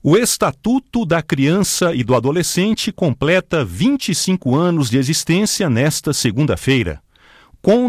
O Estatuto da Criança e do Adolescente completa 25 anos de existência nesta segunda-feira. Com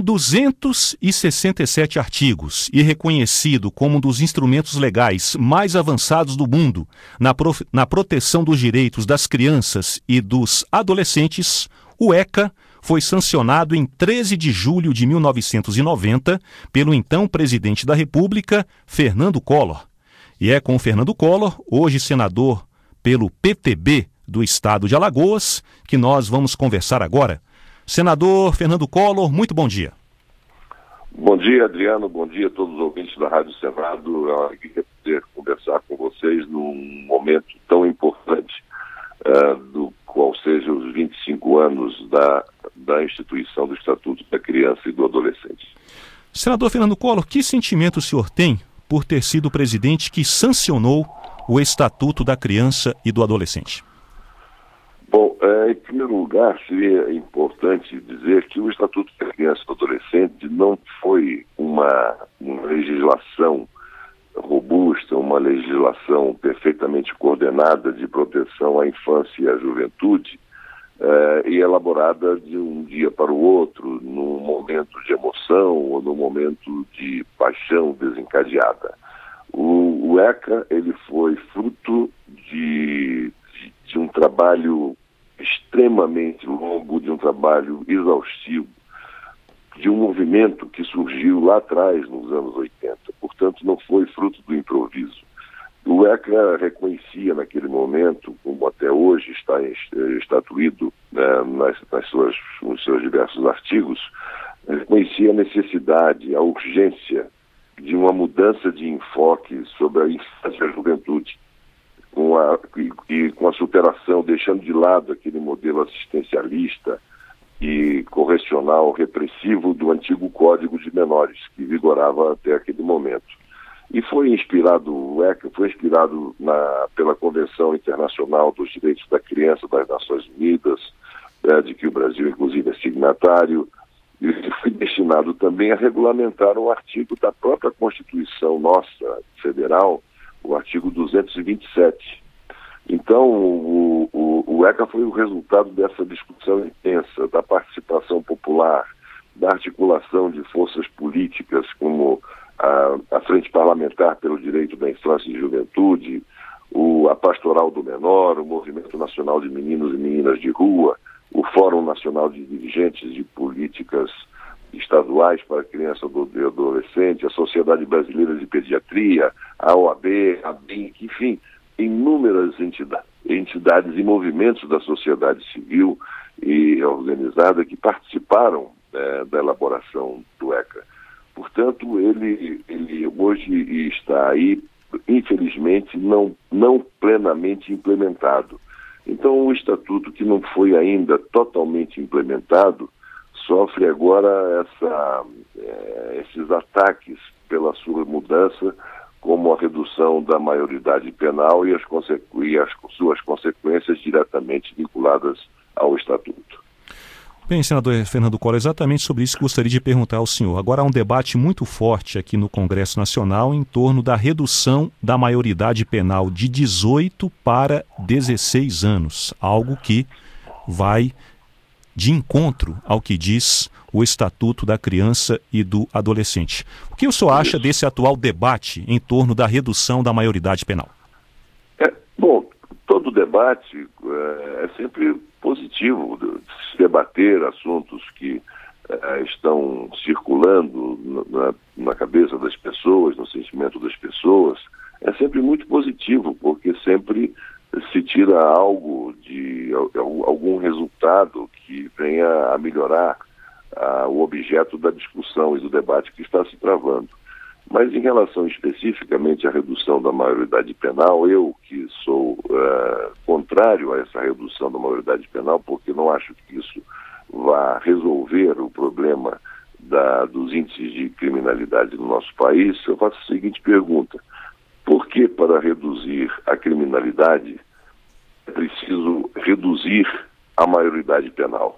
267 artigos e reconhecido como um dos instrumentos legais mais avançados do mundo na proteção dos direitos das crianças e dos adolescentes, o ECA foi sancionado em 13 de julho de 1990 pelo então presidente da República, Fernando Collor. E é com o Fernando Collor, hoje senador pelo PTB do estado de Alagoas, que nós vamos conversar agora. Senador Fernando Collor, muito bom dia. Bom dia, Adriano. Bom dia a todos os ouvintes da Rádio Senado. É uma alegria poder conversar com vocês num momento tão importante, do qual seja os 25 anos da instituição do Estatuto da Criança e do Adolescente. Senador Fernando Collor, que sentimento o senhor tem por ter sido o presidente que sancionou o Estatuto da Criança e do Adolescente? Bom, em primeiro lugar, seria importante dizer que o Estatuto da Criança e do Adolescente não foi uma legislação robusta, uma legislação perfeitamente coordenada de proteção à infância e à juventude, e elaborada de um dia para o outro, num momento de emoção ou num momento de paixão desencadeada. O ECA ele foi fruto de um trabalho extremamente longo, de um trabalho exaustivo, de um movimento que surgiu lá atrás, nos anos 80. Portanto, não foi fruto do improviso. O ECA reconhecia naquele momento, como até hoje está estatuído nos seus diversos artigos, reconhecia a necessidade, a urgência de uma mudança de enfoque sobre a infância e a juventude, com a superação, deixando de lado aquele modelo assistencialista e correcional repressivo do antigo Código de Menores, que vigorava até aquele momento. E o ECA foi inspirado pela Convenção Internacional dos Direitos da Criança das Nações Unidas, de que o Brasil, inclusive, é signatário, e foi destinado também a regulamentar um artigo da própria Constituição nossa, federal, o artigo 227. Então, o ECA foi o resultado dessa discussão intensa, da participação popular, da articulação de forças políticas como a Frente Parlamentar pelo Direito da Infância e Juventude, a Pastoral do Menor, o Movimento Nacional de Meninos e Meninas de Rua, o Fórum Nacional de Dirigentes de Políticas Estaduais para Criança e Adolescente, a Sociedade Brasileira de Pediatria, a OAB, a BINC, enfim, inúmeras entidades e movimentos da sociedade civil e organizada que participaram da elaboração do ECA. Portanto, ele hoje está aí, infelizmente, não plenamente implementado. Então, o Estatuto, que não foi ainda totalmente implementado, sofre agora esses ataques pela sua mudança, como a redução da maioridade penal e as suas consequências diretamente vinculadas ao Estatuto. Bem, senador Fernando Collor, exatamente sobre isso que gostaria de perguntar ao senhor. Agora há um debate muito forte aqui no Congresso Nacional em torno da redução da maioridade penal de 18 para 16 anos, algo que vai de encontro ao que diz o Estatuto da Criança e do Adolescente. O que o senhor acha desse atual debate em torno da redução da maioridade penal? Bom, todo debate é sempre positivo, de se debater assuntos que estão circulando na cabeça das pessoas, no sentimento das pessoas, é sempre muito positivo, porque sempre se tira algum resultado que venha a melhorar o objeto da discussão e do debate que está se travando. Mas em relação especificamente à redução da maioridade penal, eu que sou contrário a essa redução da maioridade penal, porque não acho que isso vá resolver o problema dos índices de criminalidade no nosso país, eu faço a seguinte pergunta: por que para reduzir a criminalidade é preciso reduzir a maioridade penal?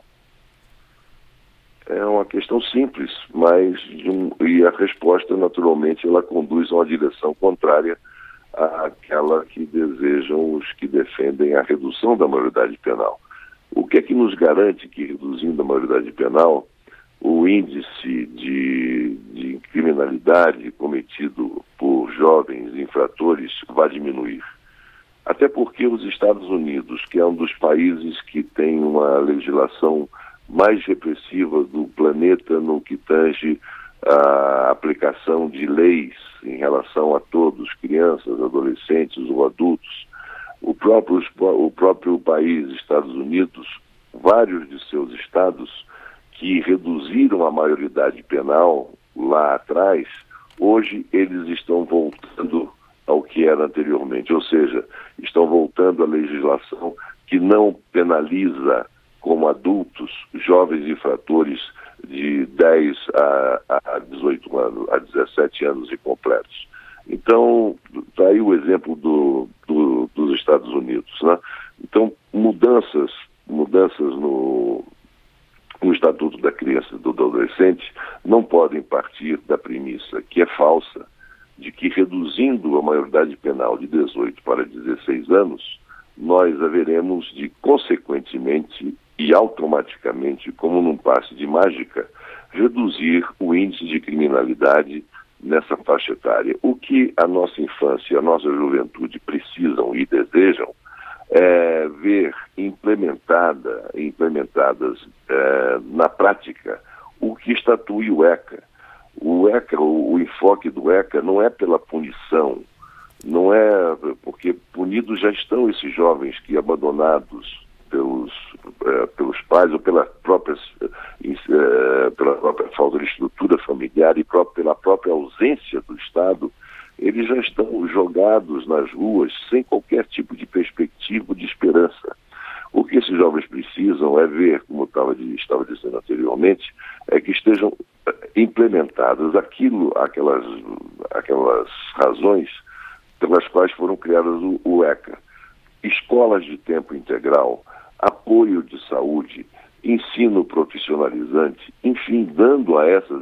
É uma questão simples, mas e a resposta, naturalmente, ela conduz a uma direção contrária àquela que desejam os que defendem a redução da maioridade penal. O que é que nos garante que, reduzindo a maioridade penal, o índice de criminalidade cometido por jovens infratores vai diminuir? Até porque os Estados Unidos, que é um dos países que tem uma legislação mais repressiva do planeta no que tange a aplicação de leis em relação a todos, crianças, adolescentes ou adultos, o próprio país, Estados Unidos, vários de seus estados que reduziram a maioridade penal lá atrás, hoje eles estão voltando ao que era anteriormente, ou seja, estão voltando à legislação que não penaliza como adultos jovens infratores de 10 a 18 anos, a 17 anos incompletos. Então, está aí o exemplo dos Estados Unidos, né? Então, mudanças no Estatuto da Criança e do Adolescente não podem partir da premissa, que é falsa, de que reduzindo a maioridade penal de 18 para 16 anos, nós haveremos de, consequentemente e automaticamente, como num passe de mágica, reduzir o índice de criminalidade nessa faixa etária. O que a nossa infância e a nossa juventude precisam e desejam é ver implementadas na prática o que estatui o ECA. O ECA, o enfoque do ECA não é pela punição, não é porque punidos já estão esses jovens que, abandonados pelos pais ou pela própria falta de estrutura familiar e pela própria ausência do Estado, eles já estão jogados nas ruas sem qualquer tipo de perspectiva de esperança. O que esses jovens precisam é ver, como eu estava dizendo anteriormente, é que estejam implementadas aquelas razões pelas quais foram criadas o ECA. Escolas de tempo integral, apoio de saúde, ensino profissionalizante, enfim, dando a essas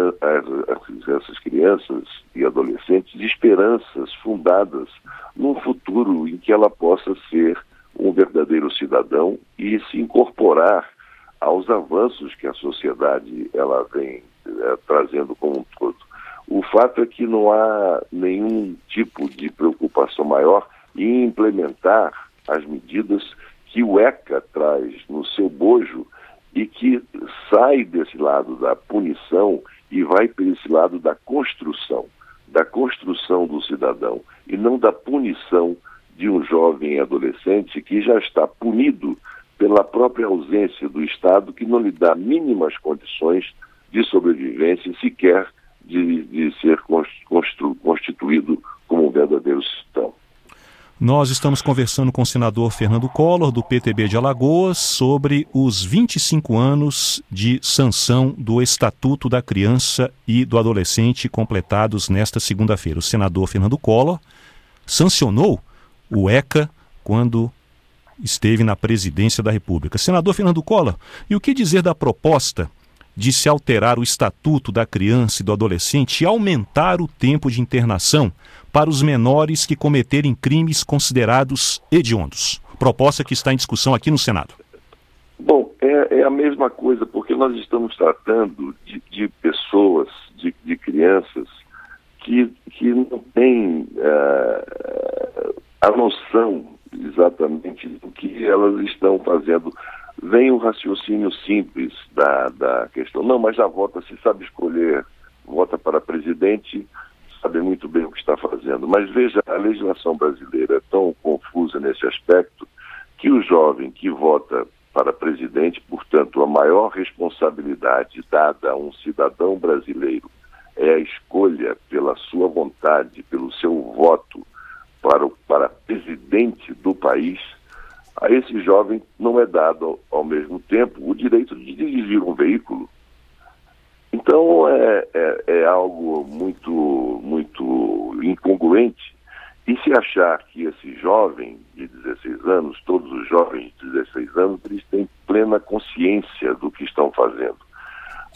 crianças e adolescentes esperanças fundadas num futuro em que ela possa ser um verdadeiro cidadão e se incorporar aos avanços que a sociedade ela vem trazendo como um todo. O fato é que não há nenhum tipo de preocupação maior em implementar as medidas que o ECA traz no seu bojo e que sai desse lado da punição e vai para esse lado da construção do cidadão, e não da punição de um jovem adolescente que já está punido pela própria ausência do Estado, que não lhe dá mínimas condições de sobrevivência, sequer de ser constituído como um verdadeiro cidadão. Nós estamos conversando com o senador Fernando Collor, do PTB de Alagoas, sobre os 25 anos de sanção do Estatuto da Criança e do Adolescente completados nesta segunda-feira. O senador Fernando Collor sancionou o ECA quando esteve na presidência da República. Senador Fernando Collor, e o que dizer da proposta de se alterar o Estatuto da Criança e do Adolescente e aumentar o tempo de internação para os menores que cometerem crimes considerados hediondos? Proposta que está em discussão aqui no Senado. Bom, é a mesma coisa, porque nós estamos tratando de pessoas, de crianças que não têm a noção exatamente do que elas estão fazendo. Vem o raciocínio simples da questão. Não, mas já vota, se sabe escolher, vota para presidente, sabe muito bem o que está fazendo. Mas veja, a legislação brasileira é tão confusa nesse aspecto que o jovem que vota para presidente, portanto, a maior responsabilidade dada a um cidadão brasileiro é a escolha pela sua vontade, pelo seu voto para presidente do país. A esse jovem não é dado, ao mesmo tempo, o direito de dirigir um veículo. Então, é algo muito, muito incongruente. E se achar que esse jovem de 16 anos, todos os jovens de 16 anos, eles têm plena consciência do que estão fazendo.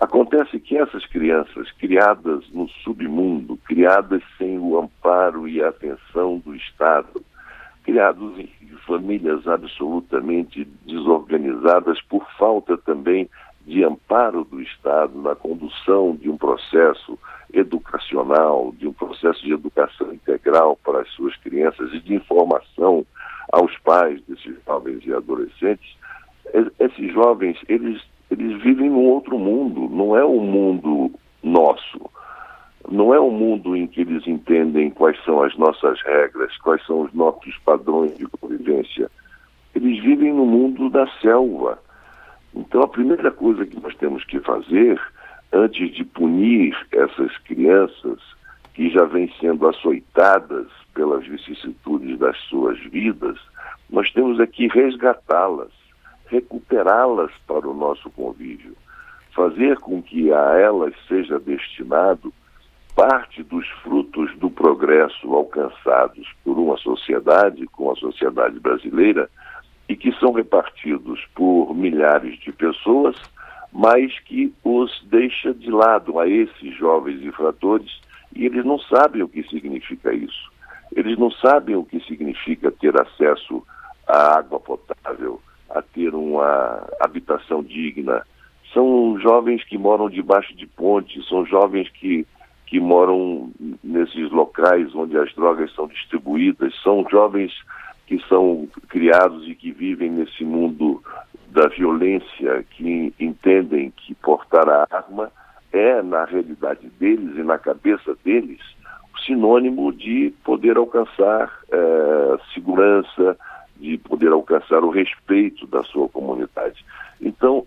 Acontece que essas crianças, criadas no submundo, criadas sem o amparo e a atenção do Estado, criados em famílias absolutamente desorganizadas por falta também de amparo do Estado na condução de um processo educacional, de um processo de educação integral para as suas crianças e de informação aos pais desses jovens e adolescentes, esses jovens, eles vivem num outro mundo, não é o mundo nosso. Não é um mundo em que eles entendem quais são as nossas regras, quais são os nossos padrões de convivência. Eles vivem no mundo da selva. Então, a primeira coisa que nós temos que fazer, antes de punir essas crianças que já vêm sendo açoitadas pelas vicissitudes das suas vidas, nós temos aqui resgatá-las, recuperá-las para o nosso convívio, fazer com que a elas seja destinado parte dos frutos do progresso alcançados por uma sociedade, como a sociedade brasileira, e que são repartidos por milhares de pessoas, mas que os deixa de lado a esses jovens infratores, e eles não sabem o que significa isso. Eles não sabem o que significa ter acesso à água potável, a ter uma habitação digna. São jovens que moram debaixo de pontes, são jovens que moram nesses locais onde as drogas são distribuídas, são jovens que são criados e que vivem nesse mundo da violência, que entendem que portar a arma é, na realidade deles e na cabeça deles, sinônimo de poder alcançar segurança, de poder alcançar o respeito da sua comunidade. Então,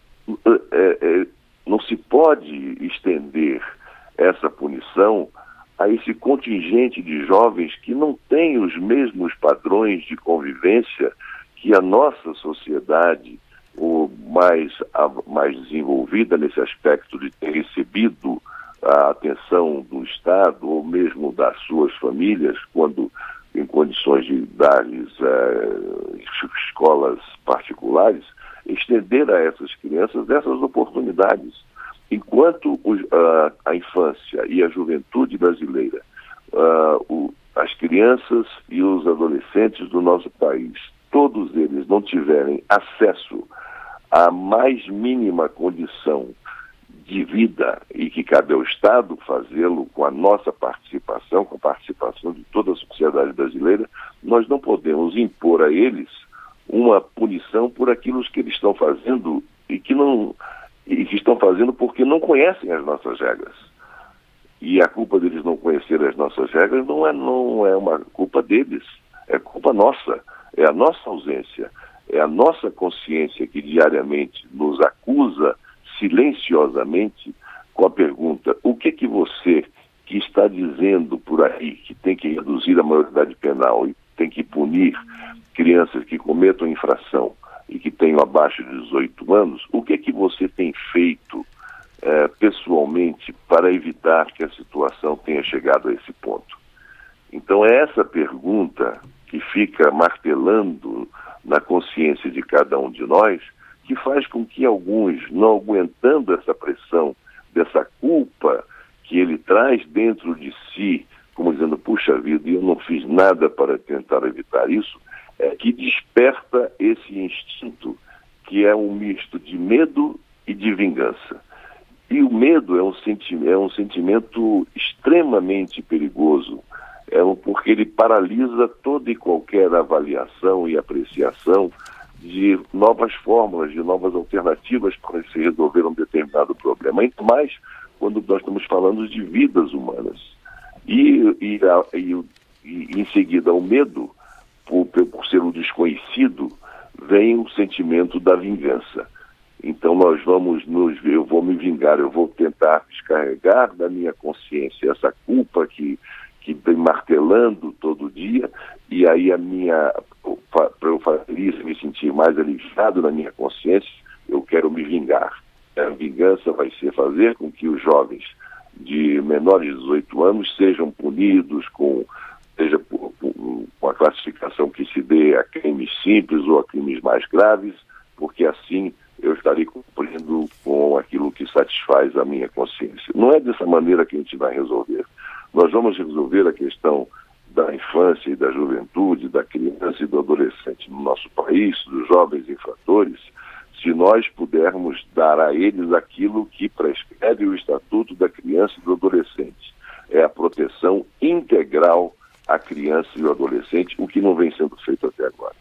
não se pode estender essa punição a esse contingente de jovens que não têm os mesmos padrões de convivência que a nossa sociedade, mais desenvolvida nesse aspecto de ter recebido a atenção do Estado ou mesmo das suas famílias, quando em condições de dar-lhes escolas particulares, estender a essas crianças essas oportunidades. Enquanto a infância e a juventude brasileira, as crianças e os adolescentes do nosso país, todos eles não tiverem acesso à mais mínima condição de vida e que cabe ao Estado fazê-lo com a nossa participação, com a participação de toda a sociedade brasileira, nós não podemos impor a eles uma punição por aquilo que eles estão fazendo e que estão fazendo porque não conhecem as nossas regras. E a culpa deles não conhecerem as nossas regras não é uma culpa deles, é culpa nossa, é a nossa ausência, é a nossa consciência que diariamente nos acusa silenciosamente com a pergunta: o que você que está dizendo por aí que tem que reduzir a maioridade penal e tem que punir crianças que cometam infração e que tenham abaixo de 18 anos, o que você tem feito pessoalmente para evitar que a situação tenha chegado a esse ponto? Então é essa pergunta que fica martelando na consciência de cada um de nós, que faz com que alguns, não aguentando essa pressão, dessa culpa que ele traz dentro de si, como dizendo, puxa vida, eu não fiz nada para tentar evitar isso, que desperta esse instinto que é um misto de medo e de vingança. E o medo é um sentimento extremamente perigoso, porque ele paralisa toda e qualquer avaliação e apreciação de novas fórmulas, de novas alternativas para se resolver um determinado problema. Ainda mais quando nós estamos falando de vidas humanas. E em seguida, o medo, por ser um desconhecido, vem o sentimento da vingança. Então eu vou me vingar, eu vou tentar descarregar da minha consciência essa culpa que vem martelando todo dia, e aí para eu fazer isso, me sentir mais aliviado na minha consciência, eu quero me vingar. A vingança vai ser fazer com que os jovens de menores de 18 anos sejam punidos seja com a classificação que se dê a crimes simples ou a crimes mais graves, porque assim eu estarei cumprindo com aquilo que satisfaz a minha consciência. Não é dessa maneira que a gente vai resolver. Nós vamos resolver a questão da infância e da juventude, da criança e do adolescente no nosso país, dos jovens infratores, se nós pudermos dar a eles aquilo que prescreve o Estatuto da Criança e do Adolescente. É a proteção integral à criança e ao adolescente, o que não vem sendo feito até agora.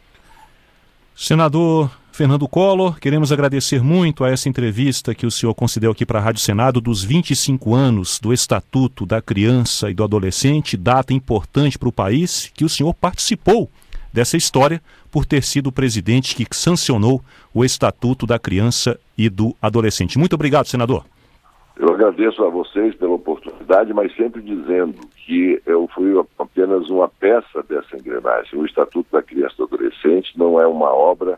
Senador Fernando Collor, queremos agradecer muito a essa entrevista que o senhor concedeu aqui para a Rádio Senado dos 25 anos do Estatuto da Criança e do Adolescente, data importante para o país, que o senhor participou dessa história por ter sido o presidente que sancionou o Estatuto da Criança e do Adolescente. Muito obrigado, senador. Eu agradeço a vocês pela oportunidade, mas sempre dizendo que eu fui apenas uma peça dessa engrenagem. O Estatuto da Criança e do Adolescente não é uma obra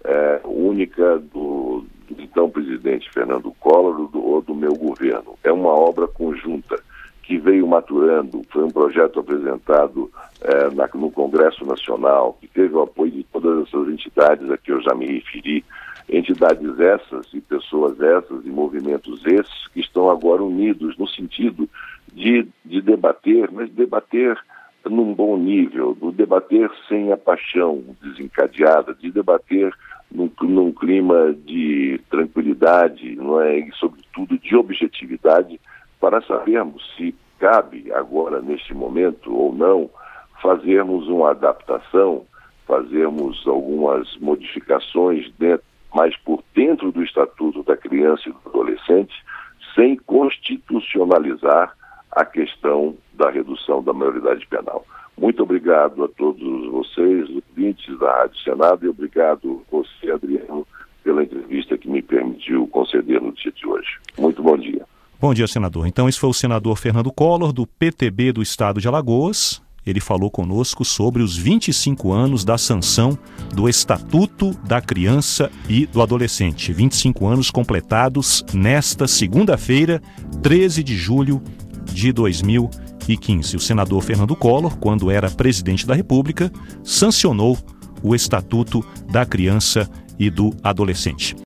única do então presidente Fernando Collor ou do meu governo. É uma obra conjunta que veio maturando, foi um projeto apresentado no Congresso Nacional, que teve o apoio de todas essas entidades a que eu já me referi, entidades essas e pessoas essas e movimentos esses que estão agora unidos no sentido de debater, mas debater num bom nível, de debater sem a paixão desencadeada, de debater num clima de tranquilidade, não é? E sobretudo de objetividade, para sabermos se cabe agora, neste momento ou não, fazermos uma adaptação, fazermos algumas modificações mas por dentro do Estatuto da Criança e do Adolescente, sem constitucionalizar a questão da redução da maioridade penal. Muito obrigado a todos vocês, ouvintes da Rádio Senado, e obrigado você, Adriano, pela entrevista que me permitiu conceder no dia de hoje. Muito bom dia. Bom dia, senador. Então, esse foi o senador Fernando Collor, do PTB do Estado de Alagoas. Ele falou conosco sobre os 25 anos da sanção do Estatuto da Criança e do Adolescente. 25 anos completados nesta segunda-feira, 13 de julho de 2015. O senador Fernando Collor, quando era presidente da República, sancionou o Estatuto da Criança e do Adolescente.